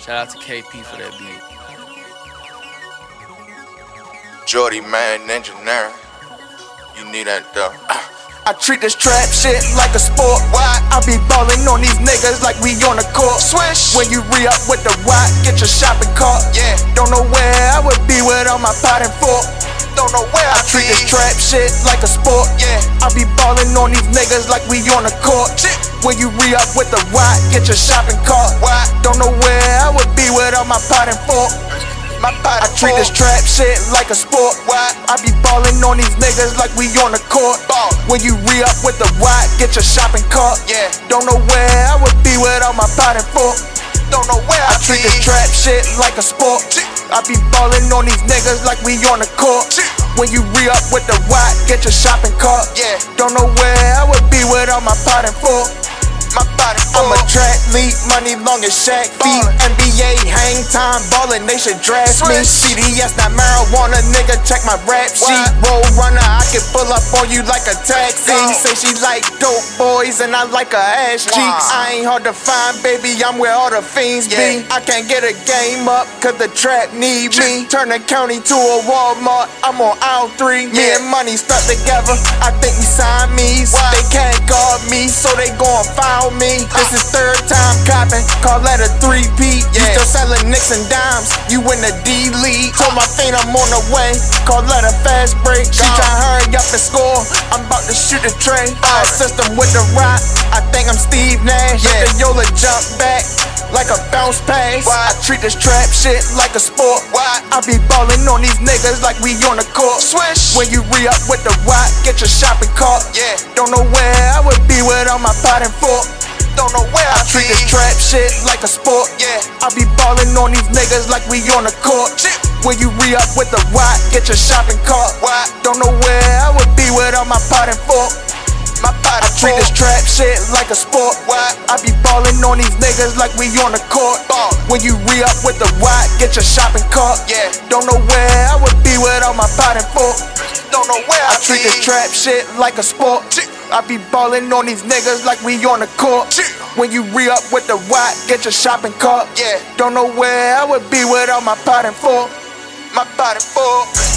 Shout out to KP for that beat. Jordy, man, engineer. You need that though. I treat this trap shit like a sport. Why? I be ballin' on these niggas like we on the court. Swish. When you re-up with the rock, get your shopping cart. Yeah. Don't know where I would be without my pot and fork. Don't know where I treat this trap shit like a sport. Yeah. I be ballin' on these niggas like we on the court. Shit. When you re-up with the rock, get your shopping cart. Why? Don't know where I would be without my pot and fork. My pot I treat this trap shit like a sport. Why? I be ballin' on these niggas like we on the court. Ball. When you re-up with the rock, get your shopping cart. Yeah. Don't know where I would be without my pot and fork. Don't know where I treat this trap shit like a sport. I be ballin' on these niggas like we on the court. When you re-up with the rock, get your shopping cart. Yeah. Don't know where I would be without my pot and fork. My body I'm a track lead, money long as Shaq feet. NBA hang time, ballin', they should draft me. CDS, not marijuana, nigga, check my rap sheet. Roll runner, I can pull up on you like a taxi. Say she like dope boys and I like her ass cheeks. I ain't hard to find, baby, I'm where all the fiends be. I can't get a game up, cause the trap need me. Turn the county to a Walmart, I'm on aisle 3. Me and money stuck together, I think we Siamese. They can't guard me, so they gon' foul me. This is third time copping, call that a 3-peat. You still selling nicks and dimes, you in the D League. Told my fiend I'm on the way, call that a fast break. She try hurry up and score, I'm about to shoot a tray. System with the rock, I think I'm Steve Nash. Let the Yola jump back like a bounce pass. I treat this trap shit like a sport. I be ballin' on these niggas like we on the court. Swish. When you re-up with the rock, get your shopping cart. Yeah. Don't know where I would be without my pot and fork. Don't know where I treat this trap shit like a sport. Yeah. I be ballin' on these niggas like we on the court. When you re-up with the rock, get your shopping cart. Don't know where I would be without my pot and fork. My pot I treat this trap shit like a sport. I be ballin' on these niggas like we on the court. When you re-up with the rock, get your shopping cart. Yeah. Don't know where I would be without my pot and fork. Don't know where I treat this trap shit like a sport. I be ballin' on these niggas like we on the court. When you re-up with the rock, get your shopping cart. Yeah. Don't know where I would be without my pot and fork. My pot and fork.